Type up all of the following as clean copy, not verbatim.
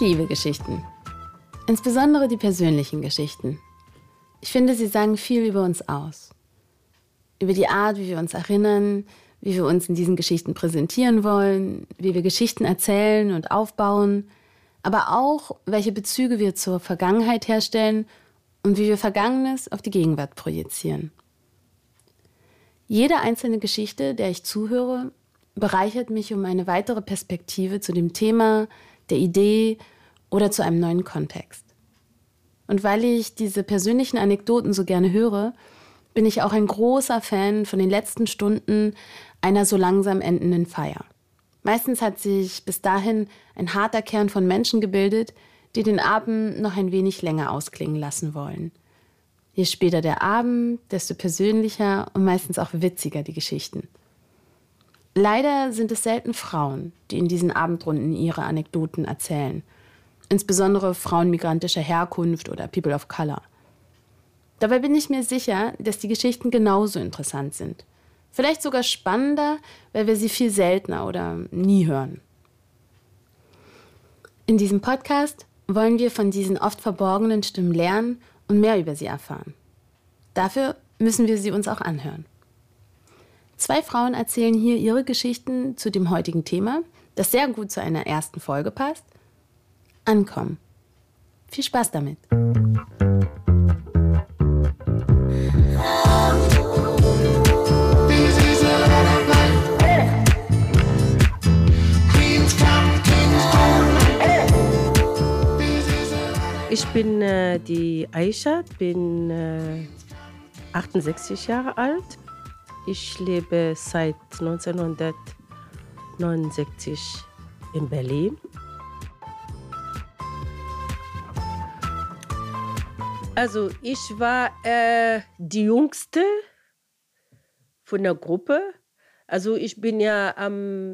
liebe Geschichten. Insbesondere die persönlichen Geschichten. Ich finde, sie sagen viel über uns aus. Über die Art, wie wir uns erinnern, wie wir uns in diesen Geschichten präsentieren wollen, wie wir Geschichten erzählen und aufbauen, aber auch, welche Bezüge wir zur Vergangenheit herstellen und wie wir Vergangenes auf die Gegenwart projizieren. Jede einzelne Geschichte, der ich zuhöre, bereichert mich um eine weitere Perspektive zu dem Thema, der Idee oder zu einem neuen Kontext. Und weil ich diese persönlichen Anekdoten so gerne höre, bin ich auch ein großer Fan von den letzten Stunden einer so langsam endenden Feier. Meistens hat sich bis dahin ein harter Kern von Menschen gebildet, die den Abend noch ein wenig länger ausklingen lassen wollen. Je später der Abend, desto persönlicher und meistens auch witziger die Geschichten. Leider sind es selten Frauen, die in diesen Abendrunden ihre Anekdoten erzählen. Insbesondere Frauen migrantischer Herkunft oder People of Color. Dabei bin ich mir sicher, dass die Geschichten genauso interessant sind. Vielleicht sogar spannender, weil wir sie viel seltener oder nie hören. In diesem Podcast wollen wir von diesen oft verborgenen Stimmen lernen und mehr über sie erfahren. Dafür müssen wir sie uns auch anhören. 2 Frauen erzählen hier ihre Geschichten zu dem heutigen Thema, das sehr gut zu einer ersten Folge passt. Ankommen. Viel Spaß damit. Ich bin die Aisha, bin 68 Jahre alt. Ich lebe seit 1969 in Berlin. Also ich war die Jüngste von der Gruppe. Also ich bin ja am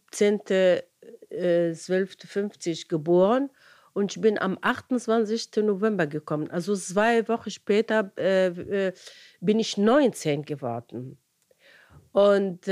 17.12.50 geboren und ich bin am 28. November gekommen. Also 2 Wochen später bin ich 19 geworden. Und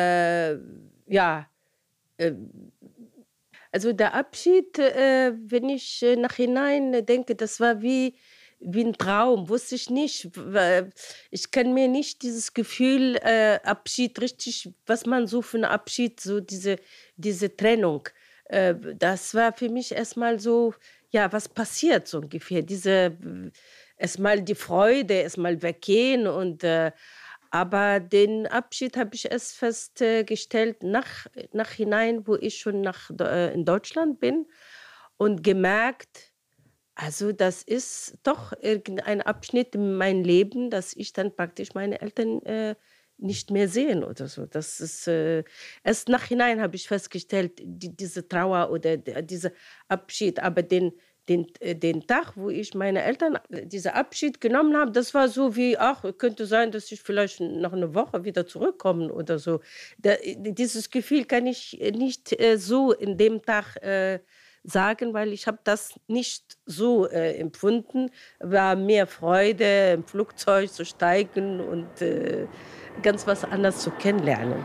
also der Abschied, wenn ich nachhinein denke, das war wie ein Traum, wusste ich nicht. Ich kann mir nicht dieses Gefühl, Abschied richtig, was man so für einen Abschied, so diese Trennung. Das war für mich erstmal so, ja, was passiert so ungefähr? Erstmal die Freude, erstmal weggehen aber den Abschied habe ich erst festgestellt nachhinein, wo ich schon in Deutschland bin und gemerkt, also das ist doch irgendein Abschnitt in meinem Leben, dass ich dann praktisch meine Eltern nicht mehr sehen oder so. Das ist erst nachhinein habe ich festgestellt, diese Trauer oder dieser Abschied, aber den Tag, wo ich meine Eltern diesen Abschied genommen habe, das war so wie, könnte sein, dass ich vielleicht noch eine Woche wieder zurückkomme oder so. Dieses Gefühl kann ich nicht so in dem Tag sagen, weil ich habe das nicht so empfunden. War mehr Freude, im Flugzeug zu steigen und ganz was anderes zu kennenlernen.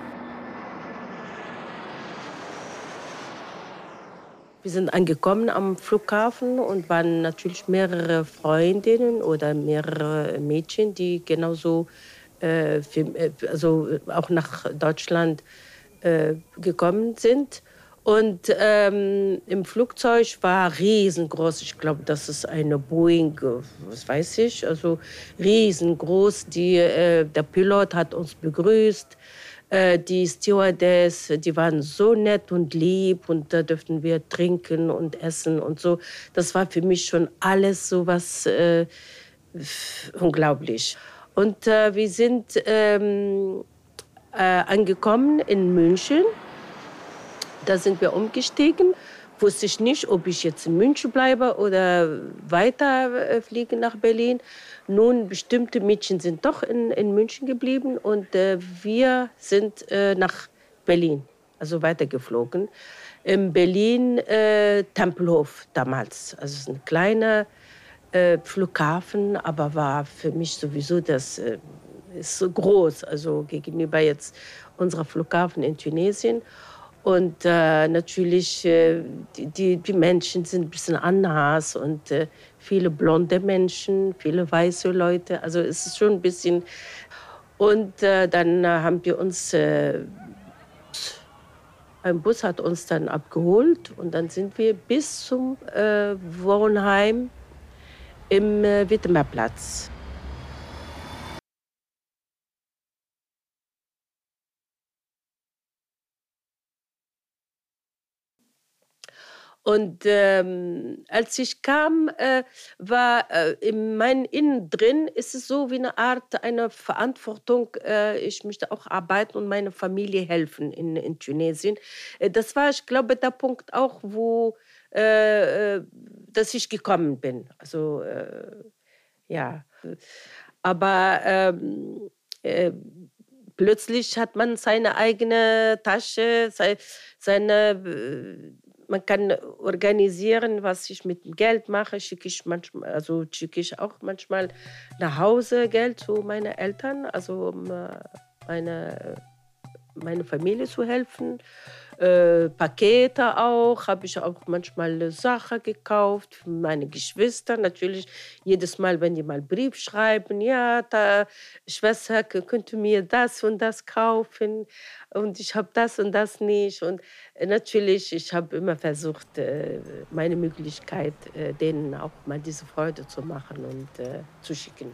Wir sind angekommen am Flughafen und waren natürlich mehrere Freundinnen oder mehrere Mädchen, die genauso also auch nach Deutschland gekommen sind. Und im Flugzeug war riesengroß, ich glaube, das ist eine Boeing, was weiß ich, also riesengroß. Der Pilot hat uns begrüßt. Die Stewardess, die waren so nett und lieb und da durften wir trinken und essen und so. Das war für mich schon alles so was unglaublich. Und wir sind angekommen in München. Da sind wir umgestiegen. Wusste ich nicht, ob ich jetzt in München bleibe oder weiter fliege nach Berlin. Nun, bestimmte Mädchen sind doch in München geblieben und wir sind nach Berlin, also weitergeflogen. In Berlin Tempelhof damals. Also es ist ein kleiner Flughafen, aber war für mich sowieso, das ist so groß, also gegenüber jetzt unserer Flughafen in Tunesien. Und natürlich, die Menschen sind ein bisschen anders und viele blonde Menschen, viele weiße Leute. Also es ist schon ein bisschen. Und dann haben wir uns, ein Bus hat uns dann abgeholt und dann sind wir bis zum Wohnheim im Wittemerplatz. Und als ich kam, war in meinem Innen drin, ist es so wie eine Art eine Verantwortung. Ich möchte auch arbeiten und meiner Familie helfen in Tunesien. Das war, ich glaube, der Punkt auch, wo dass ich gekommen bin. Also ja, aber äh, plötzlich hat man seine eigene Tasche, seine, man kann organisieren, was ich mit dem Geld mache. Schicke ich auch manchmal nach Hause Geld zu meinen Eltern, also um meine Familie zu helfen. Pakete auch, habe ich auch manchmal Sachen gekauft für meine Geschwister. Natürlich jedes Mal, wenn die mal Brief schreiben, ja, da, Schwester, könnte mir das und das kaufen und ich habe das und das nicht. Und natürlich, ich habe immer versucht, meine Möglichkeit, denen auch mal diese Freude zu machen und zu schicken.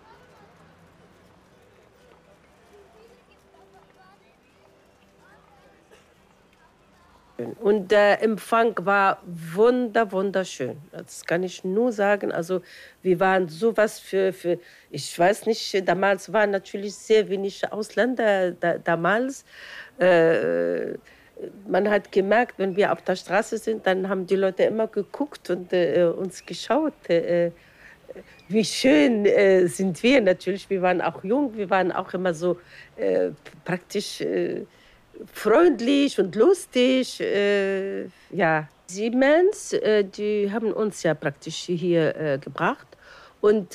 Und der Empfang war wunderschön. Das kann ich nur sagen. Also wir waren sowas ich weiß nicht, damals waren natürlich sehr wenig Ausländer damals. Äh, Man hat gemerkt, wenn wir auf der Straße sind, dann haben die Leute immer geguckt und uns geschaut. Wie schön sind wir natürlich. Wir waren auch jung, wir waren auch immer so praktisch freundlich und lustig. Ja, Siemens, die haben uns ja praktisch hier gebracht. Und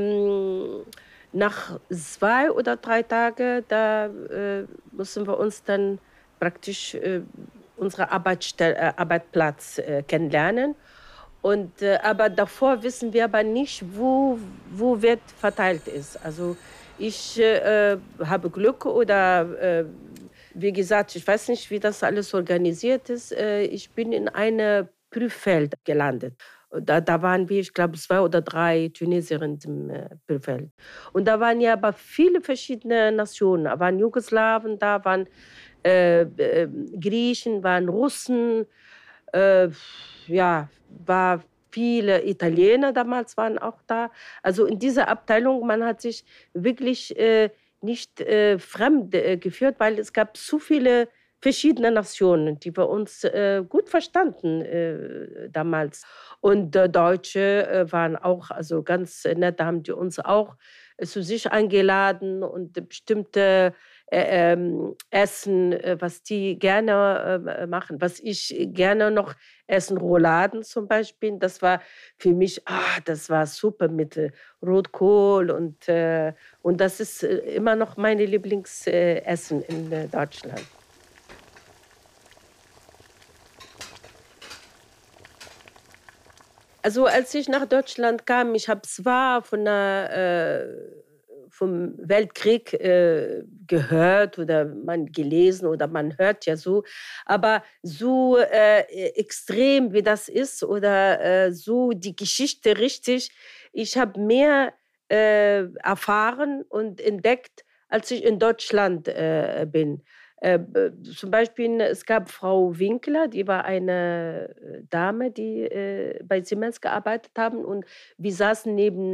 nach 2 oder 3 Tagen, da müssen wir uns dann praktisch unsere Arbeitsplatz kennenlernen. Und, aber davor wissen wir aber nicht, wo wird verteilt ist. Also ich habe Glück oder wie gesagt, ich weiß nicht, wie das alles organisiert ist. Ich bin in einem Prüffeld gelandet. Und da waren wir, ich glaube, 2 oder 3 Tunesierinnen im Prüffeld. Und da waren ja aber viele verschiedene Nationen. Da waren Jugoslawen, da waren Griechen, waren Russen, äh, ja, war viele Italiener damals waren auch da. Also in dieser Abteilung, man hat sich wirklich nicht fremd geführt, weil es gab so viele verschiedene Nationen, die wir uns gut verstanden damals. Und Deutsche waren auch also ganz nett, da haben die uns auch zu sich eingeladen und bestimmte Essen, was die gerne machen. Was ich gerne noch essen, Rouladen zum Beispiel. Das war für mich, das war super mit Rotkohl und das ist immer noch meine Lieblingsessen in Deutschland. Also als ich nach Deutschland kam, ich habe zwar vom Weltkrieg gehört oder man gelesen oder man hört ja so, aber so extrem wie das ist oder so die Geschichte richtig, ich habe mehr erfahren und entdeckt, als ich in Deutschland bin. Zum Beispiel, es gab Frau Winkler, die war eine Dame, die bei Siemens gearbeitet haben und wir saßen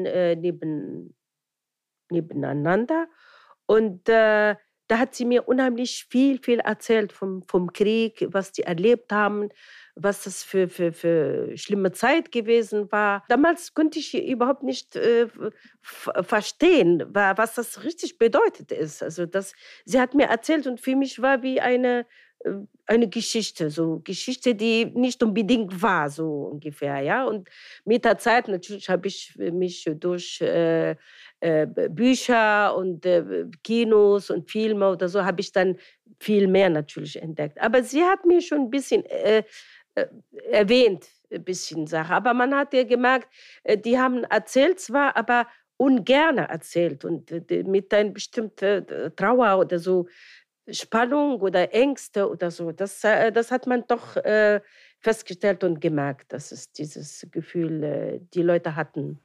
nebeneinander und da hat sie mir unheimlich viel erzählt vom Krieg, was die erlebt haben, was das für schlimme Zeit gewesen war. Damals konnte ich überhaupt nicht verstehen, was das richtig bedeutet ist. Also sie hat mir erzählt und für mich war wie eine Geschichte, so Geschichte, die nicht unbedingt war, so ungefähr, ja. Und mit der Zeit natürlich habe ich mich durch Bücher und Kinos und Filme oder so habe ich dann viel mehr natürlich entdeckt. Aber sie hat mir schon ein bisschen erwähnt, ein bisschen Sache. Aber man hat ja gemerkt, die haben erzählt zwar, aber ungern erzählt und mit einer bestimmten Trauer oder so Spannung oder Ängste oder so. Das hat man doch festgestellt und gemerkt, dass es dieses Gefühl die Leute hatten.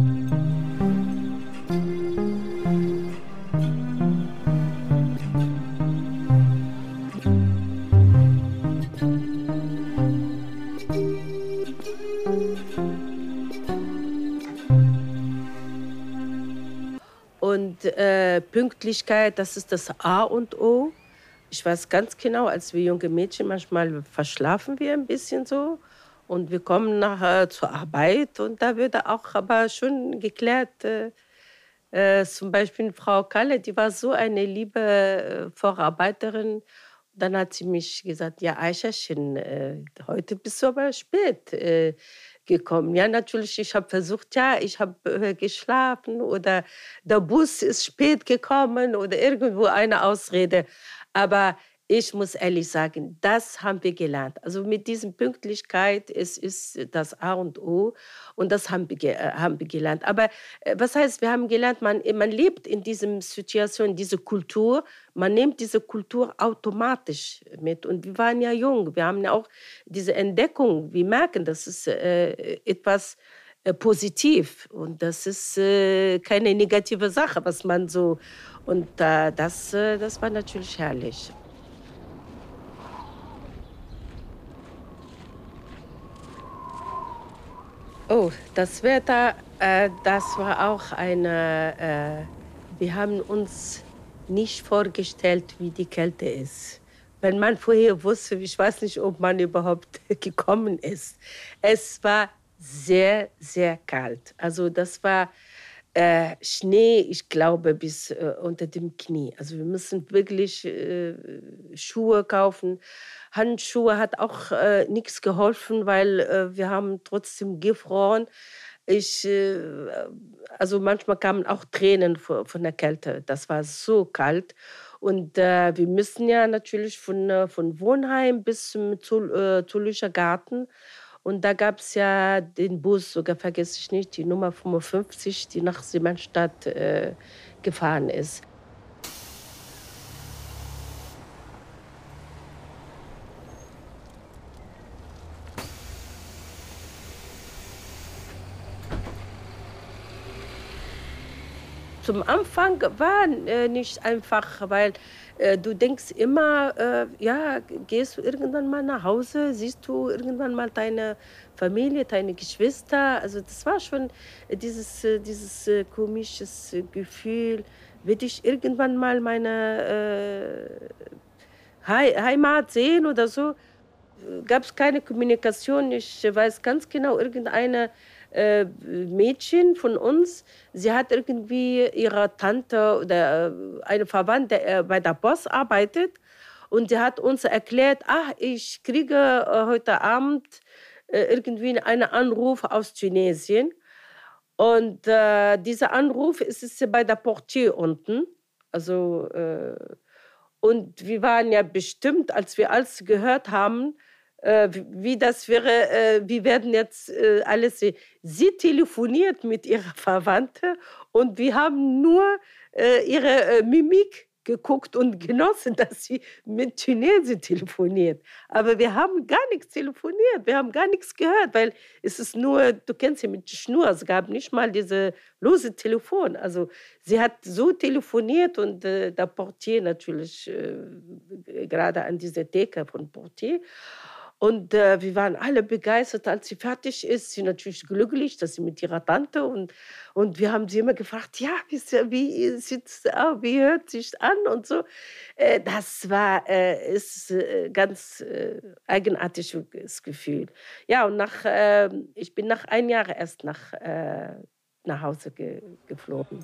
Und Pünktlichkeit, das ist das A und O. Ich weiß ganz genau, als wir junge Mädchen, manchmal verschlafen wir ein bisschen so. Und wir kommen nachher zur Arbeit und da wird auch aber schon geklärt. Zum Beispiel Frau Kalle, die war so eine liebe Vorarbeiterin. Dann hat sie mich gesagt, ja, Aischachen, heute bist du aber spät gekommen. Ja, natürlich, ich habe versucht, ja, ich habe geschlafen oder der Bus ist spät gekommen oder irgendwo eine Ausrede. Aber ich muss ehrlich sagen, das haben wir gelernt. Also mit dieser Pünktlichkeit ist das A und O und das haben wir gelernt. Aber was heißt, wir haben gelernt, man lebt in dieser Situation, diese Kultur, man nimmt diese Kultur automatisch mit. Und wir waren ja jung, wir haben ja auch diese Entdeckung, wir merken, das ist etwas positiv und das ist keine negative Sache, was man so... Und das war natürlich herrlich. Oh, das Wetter, das war auch eine... wir haben uns nicht vorgestellt, wie die Kälte ist. Wenn man vorher wusste, ich weiß nicht, ob man überhaupt gekommen ist. Es war sehr, sehr kalt. Also das war Schnee, ich glaube, bis unter dem Knie. Also wir müssen wirklich Schuhe kaufen. Handschuhe hat auch nichts geholfen, weil wir haben trotzdem gefroren. Also manchmal kamen auch Tränen von der Kälte. Das war so kalt. Und wir müssen ja natürlich von Wohnheim bis zum Zulischer Garten. Und da gab es ja den Bus, sogar vergesse ich nicht, die Nummer 55, die nach Siemensstadt gefahren ist. Zum Anfang war nicht einfach, weil du denkst immer, ja, gehst du irgendwann mal nach Hause, siehst du irgendwann mal deine Familie, deine Geschwister. Also das war schon dieses komisches Gefühl, will ich irgendwann mal meine Heimat sehen oder so. Gab es keine Kommunikation. Ich weiß ganz genau, irgendeine Mädchen von uns, sie hat irgendwie ihre Tante oder eine Verwandte bei der Post arbeitet und sie hat uns erklärt, ach, ich kriege heute Abend irgendwie einen Anruf aus Tunesien und dieser Anruf ist bei der Portier unten. Also und wir waren ja bestimmt, als wir alles gehört haben, wie das wäre, wir werden jetzt alles sehen. Sie telefoniert mit ihrer Verwandte und wir haben nur ihre Mimik geguckt und genossen, dass sie mit Tunesien telefoniert. Aber wir haben gar nichts telefoniert, wir haben gar nichts gehört, weil es ist nur, du kennst ja mit Schnur, es gab nicht mal diese lose Telefon. Also sie hat so telefoniert und der Portier natürlich, gerade an dieser Theke von Portier. Und wir waren alle begeistert, als sie fertig ist. Sie natürlich glücklich, dass sie mit ihrer Tante und wir haben sie immer gefragt, ja, wie sieht's aus, wie hört sich an und so. Das war ist ganz eigenartiges Gefühl. Ja, und ich bin nach 1 Jahr erst nach Hause geflogen.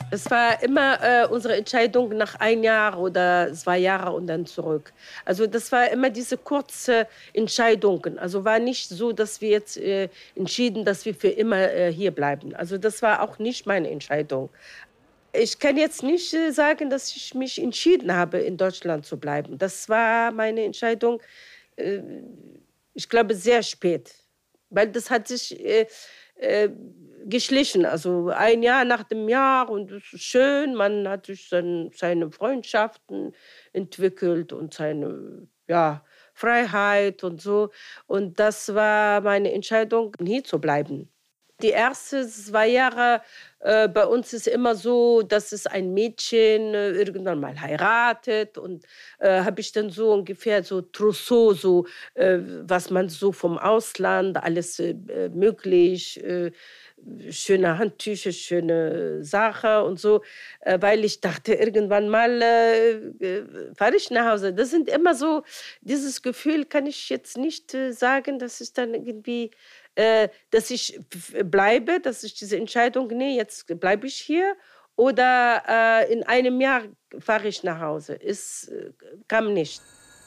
Es war immer unsere Entscheidung nach 1 Jahr oder 2 Jahre und dann zurück. Also das war immer diese kurze Entscheidungen. Also war nicht so, dass wir jetzt entschieden, dass wir für immer hier bleiben. Also das war auch nicht meine Entscheidung. Ich kann jetzt nicht sagen, dass ich mich entschieden habe, in Deutschland zu bleiben. Das war meine Entscheidung, äh, ich glaube, sehr spät. Weil das hat sich geschlichen. Also 1 Jahr nach dem Jahr und es ist schön. Man hat sich seine Freundschaften entwickelt und seine ja, Freiheit und so. Und das war meine Entscheidung, hier zu bleiben. Die ersten 2 Jahre bei uns ist immer so, dass es ein Mädchen irgendwann mal heiratet und habe ich dann so ungefähr so Trousseau, so was man so vom Ausland alles möglich, schöne Handtücher, schöne Sache und so, weil ich dachte, irgendwann mal fahre ich nach Hause. Das sind immer so, dieses Gefühl kann ich jetzt nicht sagen, dass ich dann irgendwie dass ich bleibe, dass ich diese Entscheidung, nee, jetzt bleibe ich hier oder in einem Jahr fahre ich nach Hause. Es kam nicht.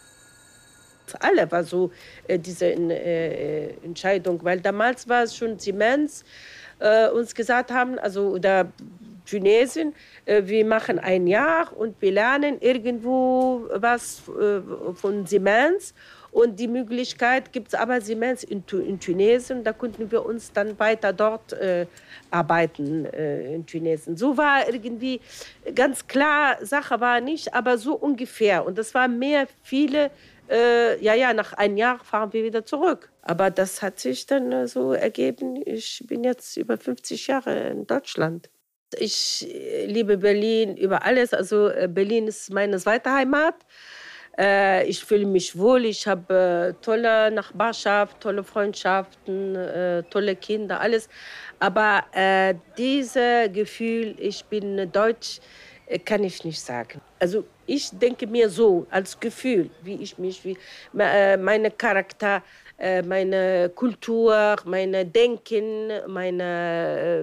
Für alle war so diese Entscheidung, weil damals war es schon Siemens, uns gesagt haben, also oder Tunesien, wir machen 1 Jahr und wir lernen irgendwo was von Siemens. Und die Möglichkeit gibt es aber Siemens in Tunesien. Da konnten wir uns dann weiter dort arbeiten in Tunesien. So war irgendwie ganz klar, Sache war nicht, aber so ungefähr. Und das war mehr viele, ja, nach 1 Jahr fahren wir wieder zurück. Aber das hat sich dann so ergeben. Ich bin jetzt über 50 Jahre in Deutschland. Ich liebe Berlin über alles. Also Berlin ist meine zweite Heimat. Ich fühle mich wohl, ich habe tolle Nachbarschaft, tolle Freundschaften, tolle Kinder, alles. Aber dieses Gefühl, ich bin deutsch, kann ich nicht sagen. Also ich denke mir so, als Gefühl, wie ich mich, wie meine Charakter, meine Kultur, meine Denken, meine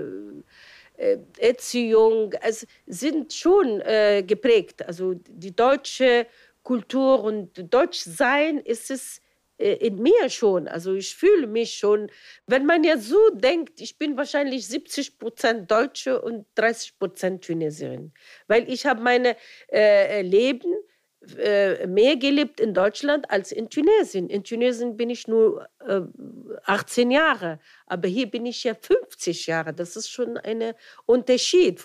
Erziehung, es sind schon geprägt. Also die deutsche Kultur und Deutschsein ist es in mir schon. Also ich fühle mich schon, wenn man jetzt so denkt, ich bin wahrscheinlich 70% Deutsche und 30% Tunesierin. Weil ich habe meine Leben mehr gelebt in Deutschland als in Tunesien. In Tunesien bin ich nur 18 Jahre, aber hier bin ich ja 50 Jahre. Das ist schon ein Unterschied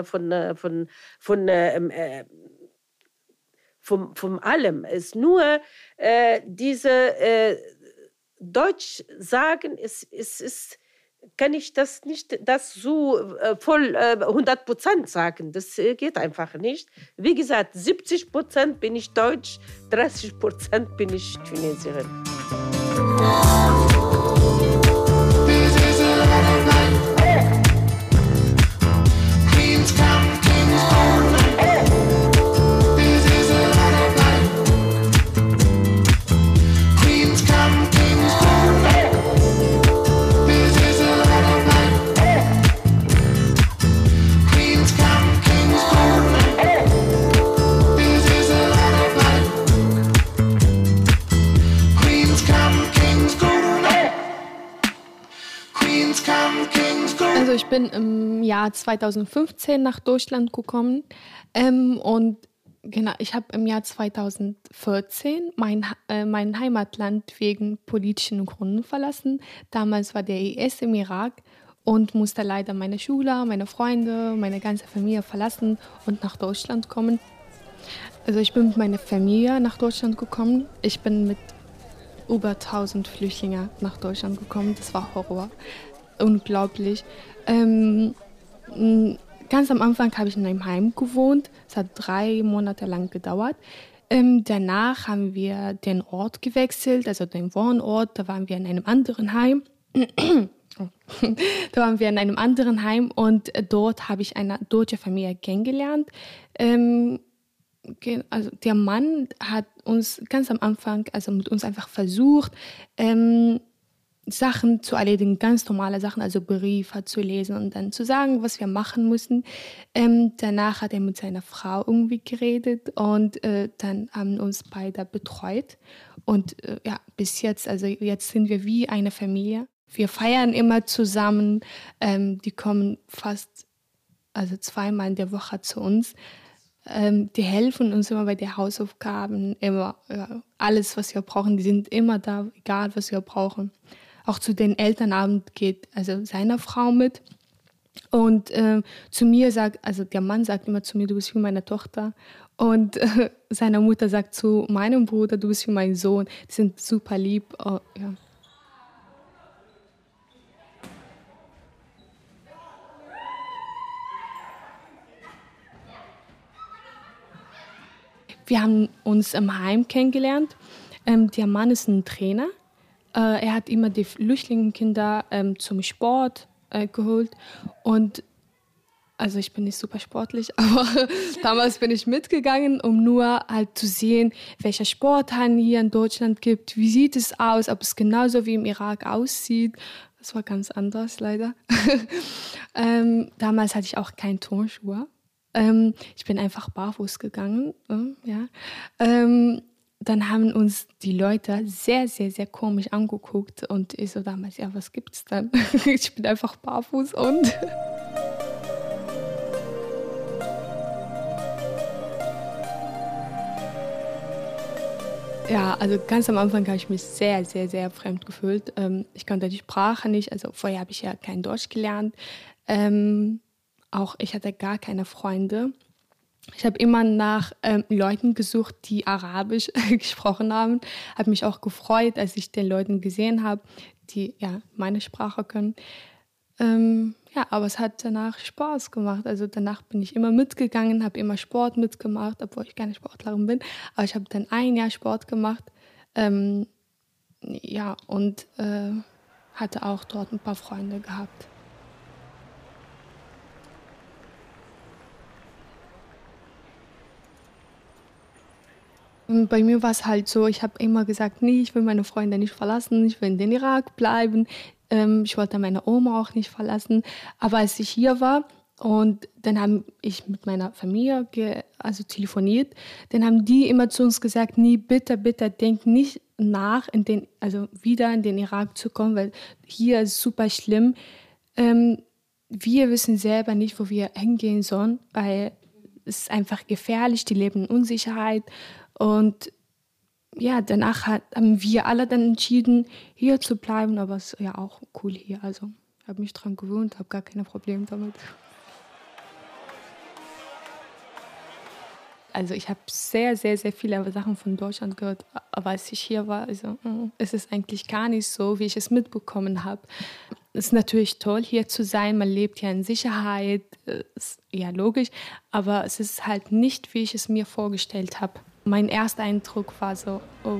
von allem. Es ist nur diese Deutsch sagen, kann ich das nicht das so voll 100% sagen. Das geht einfach nicht. Wie gesagt, 70% bin ich Deutsch, 30% bin ich Tunesierin. Also ich bin im Jahr 2015 nach Deutschland gekommen und genau, ich habe im Jahr 2014 mein Heimatland wegen politischen Gründen verlassen. Damals war der IS im Irak und musste leider meine Schule, meine Freunde, meine ganze Familie verlassen und nach Deutschland kommen. Also ich bin mit meiner Familie nach Deutschland gekommen. Ich bin mit über 1000 Flüchtlingen nach Deutschland gekommen. Das war Horror. Unglaublich. Ganz am Anfang habe ich in einem Heim gewohnt. Es hat 3 Monate lang gedauert. Danach haben wir den Ort gewechselt, also den Wohnort. Da waren wir in einem anderen Heim. Und dort habe ich eine deutsche Familie kennengelernt. Also der Mann hat uns ganz am Anfang, also mit uns einfach versucht, Sachen zu erledigen, ganz normale Sachen, also Briefe zu lesen und dann zu sagen, was wir machen müssen. Danach hat er mit seiner Frau irgendwie geredet und dann haben uns beide betreut. Und ja, bis jetzt, also jetzt sind wir wie eine Familie. Wir feiern immer zusammen. Die kommen fast, also 2-mal in der Woche zu uns. Die helfen uns immer bei den Hausaufgaben, immer alles, was wir brauchen. Die sind immer da, egal was wir brauchen. Auch zu den Elternabend geht also seine Frau mit. Und zu mir sagt, also der Mann sagt immer zu mir, du bist wie meine Tochter. Und seine Mutter sagt zu meinem Bruder, du bist wie mein Sohn. Die sind super lieb. Ja. Wir haben uns im Heim kennengelernt. Der Mann ist ein Trainer. Er hat immer die Flüchtlingskinder zum Sport geholt. Und also ich bin nicht super sportlich, aber damals bin ich mitgegangen, um nur halt zu sehen, welche Sporthallen hier in Deutschland gibt, wie sieht es aus, ob es genauso wie im Irak aussieht. Das war ganz anders leider. Damals hatte ich auch keine Turnschuhe. Ich bin einfach barfuß gegangen. Ja. Dann haben uns die Leute sehr, sehr, sehr komisch angeguckt. Und ich so damals, ja, was gibt's dann? Ich bin einfach barfuß und... Ja, also ganz am Anfang habe ich mich sehr, sehr, sehr fremd gefühlt. Ich konnte die Sprache nicht, also vorher habe ich ja kein Deutsch gelernt. Auch ich hatte gar keine Freunde. Ich habe immer nach Leuten gesucht, die Arabisch gesprochen haben. Habe mich auch gefreut, als ich den Leuten gesehen habe, die ja meine Sprache können. Ja, aber es hat danach Spaß gemacht. Also danach bin ich immer mitgegangen, habe immer Sport mitgemacht, obwohl ich keine Sportlerin bin. Aber ich habe dann 1 Jahr Sport gemacht. Ja, und hatte auch dort ein paar Freunde gehabt. Und bei mir war es halt so, ich habe immer gesagt, nee, ich will meine Freunde nicht verlassen, ich will in den Irak bleiben. Ich wollte meine Oma auch nicht verlassen. Aber als ich hier war und dann habe ich mit meiner Familie telefoniert, dann haben die immer zu uns gesagt, nee, bitte, bitte, denk nicht nach, wieder in den Irak zu kommen, weil hier ist super schlimm. Wir wissen selber nicht, wo wir hingehen sollen, weil es ist einfach gefährlich, die leben in Unsicherheit. Und ja, danach haben wir alle dann entschieden, hier zu bleiben, aber es ist ja auch cool hier. Also ich habe mich dran gewöhnt, habe gar keine Probleme damit. Also ich habe sehr, sehr, sehr viele Sachen von Deutschland gehört, aber als ich hier war, es ist eigentlich gar nicht so, wie ich es mitbekommen habe. Es ist natürlich toll, hier zu sein, man lebt ja in Sicherheit, ist ja logisch, aber es ist halt nicht, wie ich es mir vorgestellt habe. Mein erster Eindruck war so, oh.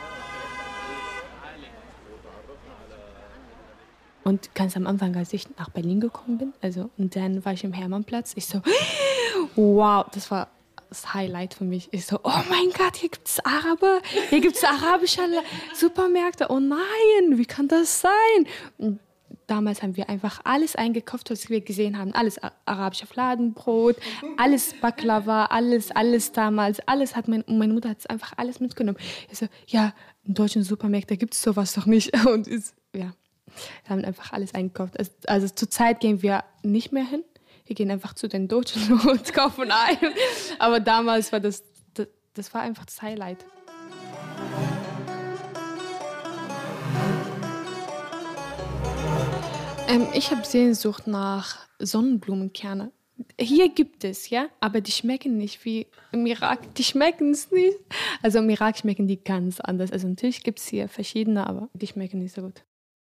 Und ganz am Anfang, als ich nach Berlin gekommen bin, und dann war ich im Hermannplatz, ich so, wow, das war das Highlight für mich. Ich so, oh mein Gott, hier gibt es Araber, hier gibt es arabische Supermärkte, oh nein, wie kann das sein? Und damals haben wir einfach alles eingekauft, was wir gesehen haben. Alles arabische Fladenbrot, alles Baklava, alles damals. Alles hat meine Mutter hat einfach alles mitgenommen. Ich so, ja, in deutschen Supermärkten gibt es sowas doch nicht. Und wir haben einfach alles eingekauft. Also zurzeit gehen wir nicht mehr hin. Wir gehen einfach zu den Deutschen und kaufen ein. Aber damals war das war einfach das Highlight. Ich habe Sehnsucht nach Sonnenblumenkerne. Hier gibt es, ja, aber die schmecken nicht wie im Irak. Die schmecken es nicht. Also im Irak schmecken die ganz anders. Also natürlich gibt es hier verschiedene, aber die schmecken nicht so gut.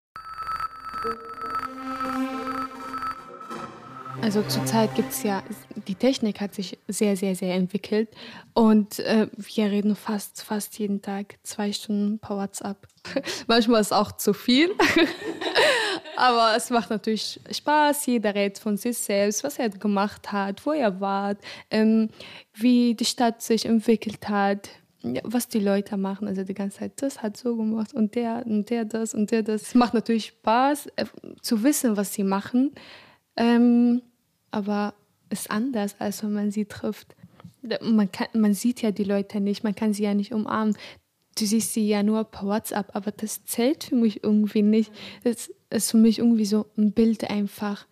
Also zurzeit gibt es ja, die Technik hat sich sehr, sehr, sehr entwickelt und wir reden fast jeden Tag 2 Stunden per WhatsApp. Manchmal ist es auch zu viel, aber es macht natürlich Spaß. Jeder redet von sich selbst, was er gemacht hat, wo er war, wie die Stadt sich entwickelt hat. ja, was die Leute machen. Also die ganze Zeit, das hat so gemacht und der das und der das. Es macht natürlich Spaß, zu wissen, was sie machen. Aber es ist anders, als wenn man sie trifft. Man sieht ja die Leute nicht, man kann sie ja nicht umarmen. Du siehst sie ja nur per WhatsApp, aber das zählt für mich irgendwie nicht. Das ist für mich irgendwie so ein Bild einfach.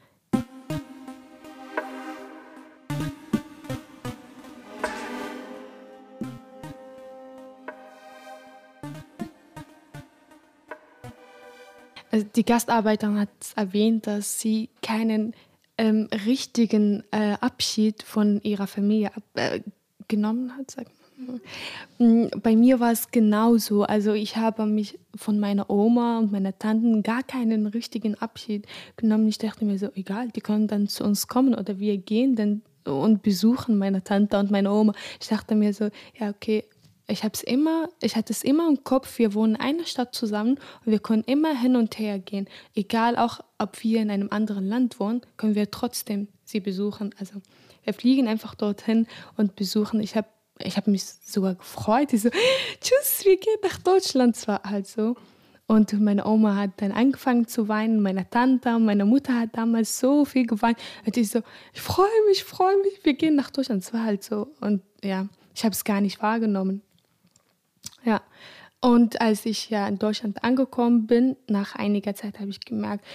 Also die Gastarbeiterin hat erwähnt, dass sie keinen richtigen Abschied von ihrer Familie genommen hat. Bei mir war es genauso. Also ich habe mich von meiner Oma und meiner Tanten gar keinen richtigen Abschied genommen. Ich dachte mir so, egal, die können dann zu uns kommen oder wir gehen dann und besuchen meine Tante und meine Oma. Ich dachte mir so, ja okay, ich hatte es immer im Kopf, wir wohnen in einer Stadt zusammen und wir können immer hin und her gehen. Egal auch, ob wir in einem anderen Land wohnen, können wir trotzdem sie besuchen. Also wir fliegen einfach dorthin und besuchen. Ich hab mich sogar gefreut. Ich so, tschüss, wir gehen nach Deutschland. Es war halt so. Und meine Oma hat dann angefangen zu weinen, meine Tante und meine Mutter hat damals so viel geweint. Und ich so, ich freue mich, wir gehen nach Deutschland. Es war halt so. Und ja, ich habe es gar nicht wahrgenommen. Ja, und als ich ja in Deutschland angekommen bin, nach einiger Zeit habe ich gemerkt,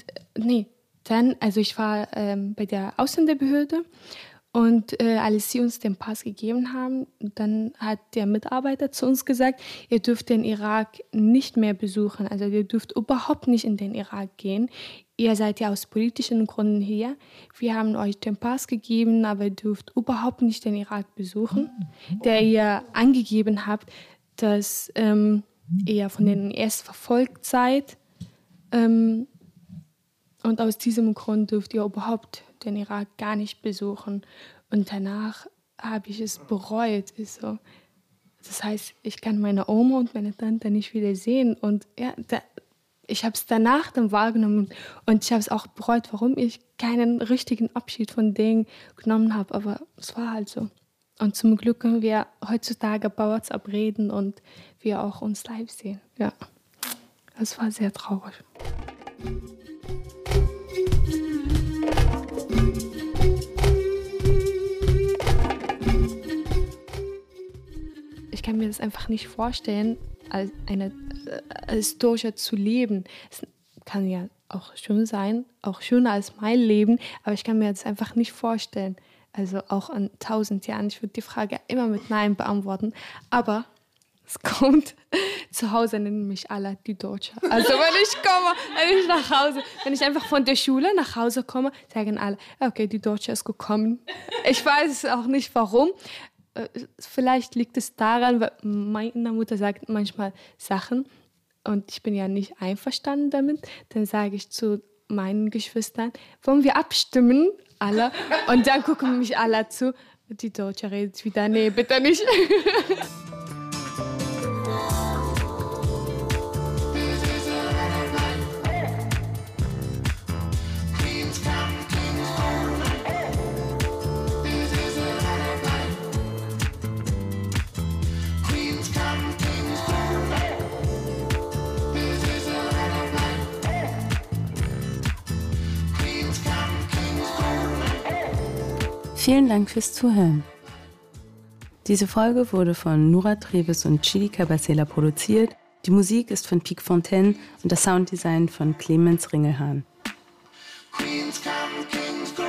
ich war bei der Ausländerbehörde und als sie uns den Pass gegeben haben, dann hat der Mitarbeiter zu uns gesagt, ihr dürft den Irak nicht mehr besuchen, also ihr dürft überhaupt nicht in den Irak gehen. Ihr seid ja aus politischen Gründen hier. Wir haben euch den Pass gegeben, aber ihr dürft überhaupt nicht den Irak besuchen, der ihr angegeben habt, dass ihr von den IS verfolgt seid. Und aus diesem Grund dürft ihr überhaupt den Irak gar nicht besuchen. Und danach habe ich es bereut. Das heißt, ich kann meine Oma und meine Tante nicht wieder sehen. Und ja, ich habe es danach dann wahrgenommen. Und ich habe es auch bereut, warum ich keinen richtigen Abschied von denen genommen habe. Aber es war halt so. Und zum Glück können wir heutzutage bei WhatsApp reden und wir auch uns live sehen. Ja, das war sehr traurig. Ich kann mir das einfach nicht vorstellen, als Deutscher zu leben. Es kann ja auch schön sein, auch schöner als mein Leben, aber ich kann mir das einfach nicht vorstellen. Also auch in 1000 Jahren. Ich würde die Frage immer mit Nein beantworten. Aber es kommt, zu Hause nennen mich alle die Deutsche. Also wenn ich nach Hause, wenn ich einfach von der Schule nach Hause komme, sagen alle, okay, die Deutsche ist gekommen. Ich weiß auch nicht warum. Vielleicht liegt es daran, weil meine Mutter sagt manchmal Sachen und ich bin ja nicht einverstanden damit. Dann sage ich zu meinen Geschwistern, wollen wir abstimmen? Alle. Und dann gucken mich alle zu. Die Deutsche redet wieder. Nee, bitte nicht. Vielen Dank fürs Zuhören. Diese Folge wurde von Nura Treves und Chidi Cabacela produziert. Die Musik ist von Pique Fontaine und das Sounddesign von Clemens Ringelhahn. Queens come, kings go.